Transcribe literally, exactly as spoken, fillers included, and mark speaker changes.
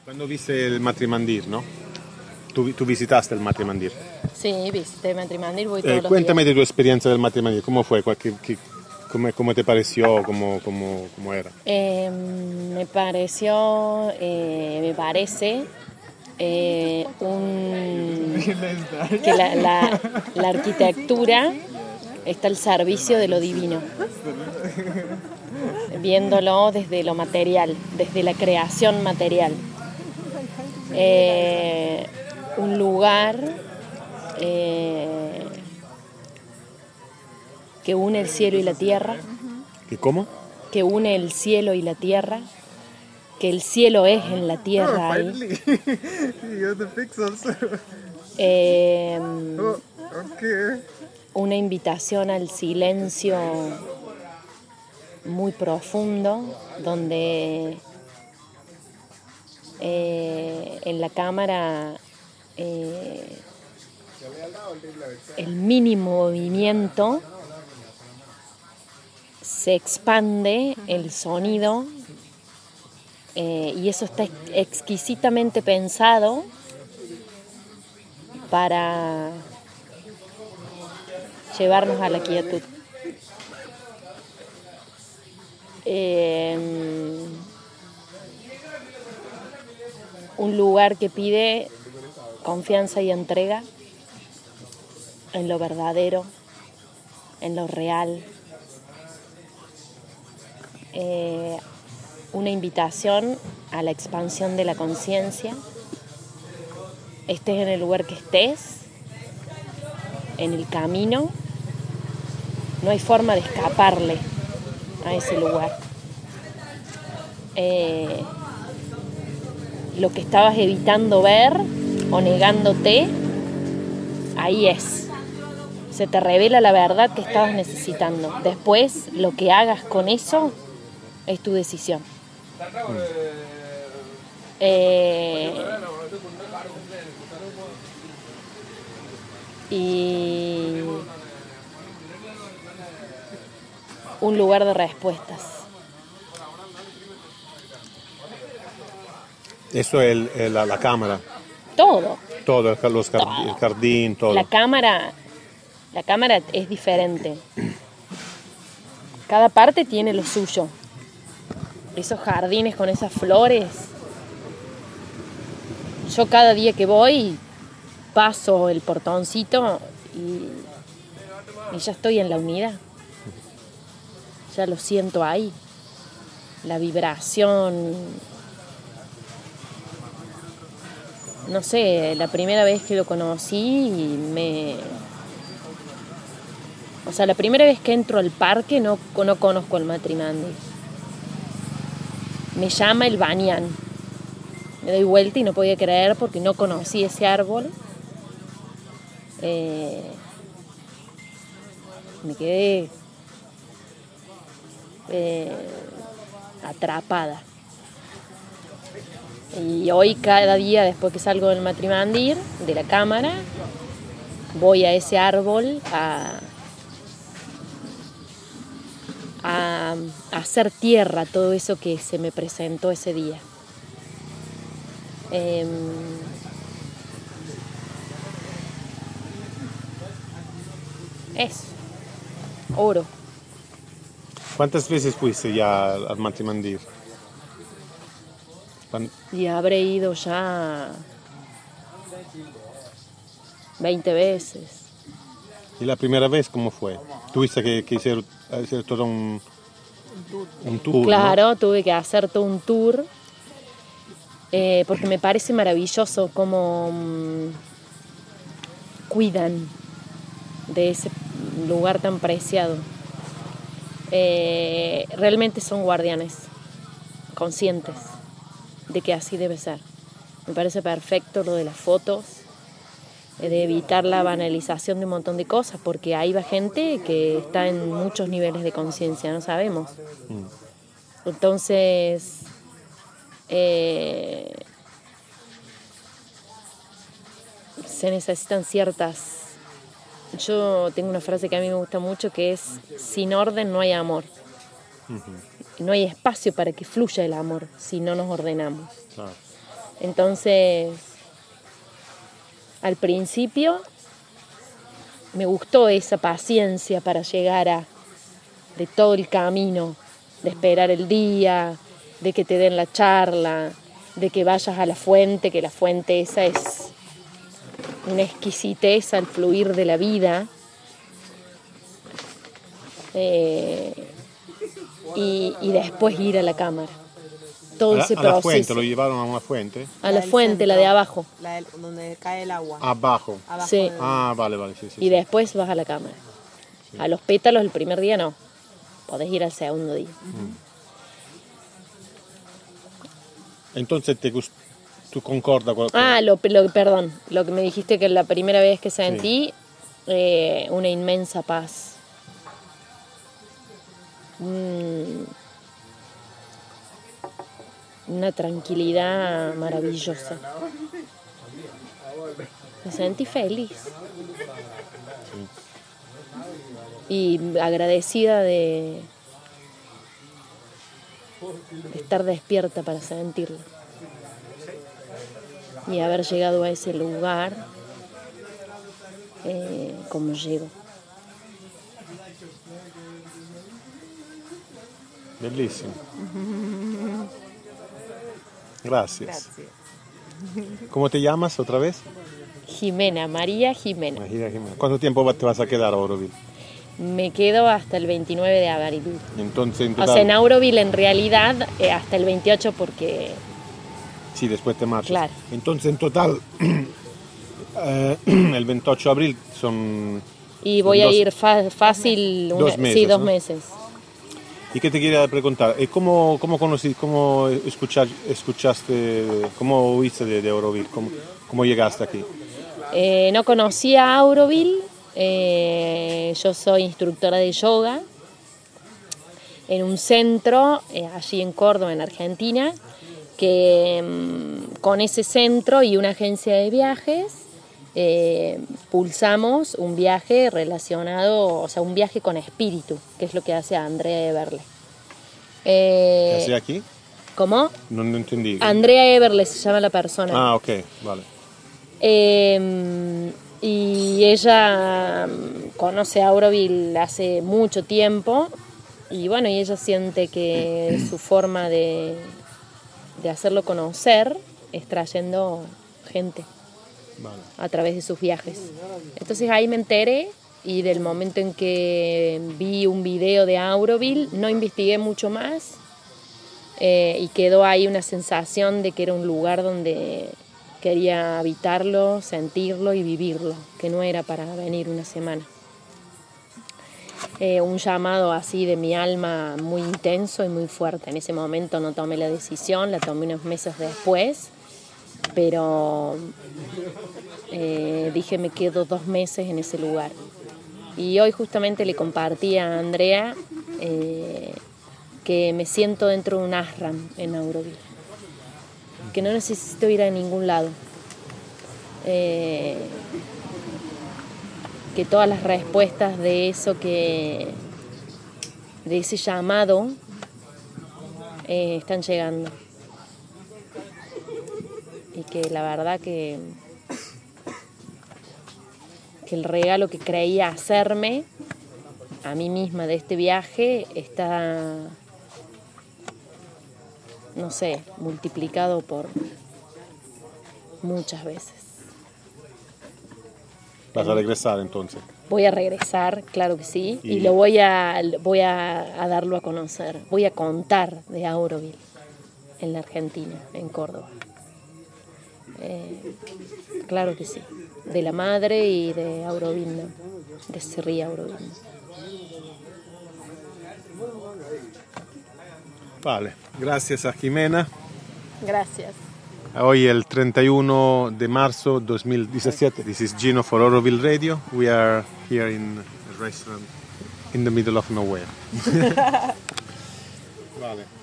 Speaker 1: Cuando viste el Matrimandir, ¿no? Tú, tú visitaste el Matrimandir.
Speaker 2: Sí, visité Matrimandir, voy
Speaker 1: Eh,
Speaker 2: todos los
Speaker 1: cuéntame
Speaker 2: días.
Speaker 1: de tu experiencia del Matrimandir. ¿Cómo fue? ¿Cuál- qué- qué- cómo, cómo te pareció? ¿Cómo, cómo, cómo era?
Speaker 2: Eh, me pareció, eh, me parece eh, un, que la, la, la arquitectura está al servicio de lo divino, viéndolo desde lo material, desde la creación material. Eh, un lugar eh, que une el cielo y la tierra,
Speaker 1: ¿Y cómo?
Speaker 2: que une el cielo y la tierra, que el cielo es en la tierra ahí.
Speaker 3: You got the pixels.
Speaker 2: Eh,
Speaker 3: Oh, okay.
Speaker 2: una invitación al silencio muy profundo, donde eh, en la cámara eh, el mínimo movimiento se expande el sonido eh, y eso está exquisitamente pensado para llevarnos a la quietud. Eh, un lugar que pide confianza y entrega en lo verdadero, en lo real. Eh, una invitación a la expansión de la conciencia. Estés en el lugar que estés, en el camino, no hay forma de escaparle a ese lugar. Eh, lo que estabas evitando ver o negándote, ahí es. Se te revela la verdad que estabas necesitando. Después, lo que hagas con eso es tu decisión. Eh, y un lugar de respuestas.
Speaker 1: Eso es el- el- la, la cámara.
Speaker 2: Todo.
Speaker 1: Todo, el, los jard- el jardín, todo.
Speaker 2: La cámara, la cámara es diferente. Cada parte tiene lo suyo. Esos jardines con esas flores. Yo cada día que voy paso el portoncito y, y ya estoy en la unidad. Ya lo siento ahí. La vibración. No sé, la primera vez que lo conocí me... O sea, la primera vez que entro al parque no, no conozco el Matrimandir. Me llama el Banyan. Me doy vuelta y no podía creer porque no conocí ese árbol. Eh, me quedé eh, atrapada. Y hoy cada día después que salgo del Matrimandir, de la cámara, voy a ese árbol a, a, a hacer tierra todo eso que se me presentó ese día. Eh, es oro.
Speaker 1: ¿Cuántas veces fuiste ya al Matrimandir? ¿Cuán-
Speaker 2: Y habré ido ya veinte veces.
Speaker 1: ¿Y la primera vez cómo fue? Tuviste que, que hacer, hacer todo un, un tour, ¿no?
Speaker 2: Claro, tuve que hacer todo un tour eh, porque me parece maravilloso cómo mm, cuidan de ese lugar tan preciado. Eh, realmente son guardianes, conscientes de que así debe ser. Me parece perfecto lo de las fotos, de evitar la banalización de un montón de cosas, porque ahí va gente que está en muchos niveles de conciencia, no sabemos. Mm. Entonces, eh, se necesitan ciertas... Yo tengo una frase que a mí me gusta mucho que es: sin orden no hay amor. Uh-huh. No hay espacio para que fluya el amor si no nos ordenamos.
Speaker 1: Claro.
Speaker 2: Entonces, al principio me gustó esa paciencia para llegar a, de todo el camino, de esperar el día, de que te den la charla, de que vayas a la fuente, que la fuente esa es una exquisitez al fluir de la vida. Eh, y, y después ir a la cámara. Todo
Speaker 1: A la,
Speaker 2: ese
Speaker 1: a la
Speaker 2: proceso.
Speaker 1: fuente, lo llevaron a una fuente.
Speaker 2: A la
Speaker 4: del
Speaker 2: fuente, la de
Speaker 4: centro,
Speaker 2: abajo.
Speaker 4: la del- donde cae el agua.
Speaker 1: Abajo.
Speaker 4: Abajo
Speaker 2: Sí.
Speaker 4: del-
Speaker 1: Ah, vale, vale, sí, sí.
Speaker 2: Y
Speaker 1: sí.
Speaker 2: después vas a la cámara. A los pétalos el primer día no. Podés ir al segundo día.
Speaker 1: Entonces, te gust- ¿tú concordas con
Speaker 2: Ah, lo, lo- perdón. Lo que me dijiste que la primera vez que sentí, eh, una inmensa paz. Un- una tranquilidad maravillosa. Me sentí feliz. Y agradecida de, de estar despierta para sentirlo. Y haber llegado a ese lugar eh, como llego.
Speaker 1: Bellissimo. Gracias.
Speaker 4: Gracias.
Speaker 1: ¿Cómo te llamas otra vez?
Speaker 2: Jimena, María Jimena.
Speaker 1: María Jiménez. ¿Cuánto tiempo va- te vas a quedar a Auroville?
Speaker 2: Me quedo hasta el veintinueve de abril.
Speaker 1: Entonces, en
Speaker 2: O
Speaker 1: total,
Speaker 2: sea, en Auroville en realidad eh, hasta el veintiocho porque
Speaker 1: sí, después te marchas.
Speaker 2: Claro.
Speaker 1: Entonces, en total, eh, el veintiocho de abril son...
Speaker 2: y voy
Speaker 1: Dos-
Speaker 2: a ir fa- fácil una-
Speaker 1: dos meses,
Speaker 2: sí, dos
Speaker 1: ¿no?
Speaker 2: meses.
Speaker 1: ¿Y qué te quería preguntar? ¿Y ¿Cómo, cómo conociste, cómo escuchar, escuchaste, cómo oíste de, de Auroville? ¿Cómo, ¿Cómo llegaste aquí?
Speaker 2: Eh, no conocía Auroville, eh, yo soy instructora de yoga en un centro eh, allí en Córdoba, en Argentina, que mm, con ese centro y una agencia de viajes eh, pulsamos un viaje relacionado, o sea, un viaje con espíritu, que es lo que hace Andrea Eberle. Eh,
Speaker 1: ¿Qué haces aquí?
Speaker 2: ¿Cómo?
Speaker 1: No, no entendí.
Speaker 2: Andrea Eberle se llama la persona.
Speaker 1: Ah, ok, vale.
Speaker 2: Eh, y ella mm, conoce a Auroville hace mucho tiempo y bueno, y ella siente que su forma de, de hacerlo conocer es trayendo gente
Speaker 1: Vale.
Speaker 2: a través de sus viajes. Entonces ahí me enteré y del momento en que vi un video de Auroville no investigué mucho más eh, y quedó ahí una sensación de que era un lugar donde quería habitarlo, sentirlo y vivirlo, que no era para venir una semana. Eh, un llamado así de mi alma muy intenso y muy fuerte. En ese momento no tomé la decisión, la tomé unos meses después, pero eh, dije me quedo dos meses en ese lugar. Y hoy justamente le compartí a Andrea eh, que me siento dentro de un ashram en Auroville, que no necesito ir a ningún lado, eh, que todas las respuestas de eso que de ese llamado eh, están llegando y que la verdad que que el regalo que creía hacerme a mí misma de este viaje está, no sé, multiplicado por muchas veces.
Speaker 1: ¿Vas a regresar entonces?
Speaker 2: Voy a regresar, claro que sí, y,
Speaker 1: Y-
Speaker 2: lo voy a voy a, a darlo a conocer. Voy a contar de Auroville en la Argentina, en Córdoba. Eh, claro que sí, de la madre y de Auroville, de Sri Auroville.
Speaker 1: Vale, gracias a Jimena.
Speaker 2: Gracias.
Speaker 1: Hoy el treinta y uno de marzo dos mil diecisiete. This is Gino for Auroville Radio. We are here in a restaurant in the middle of nowhere. Vale.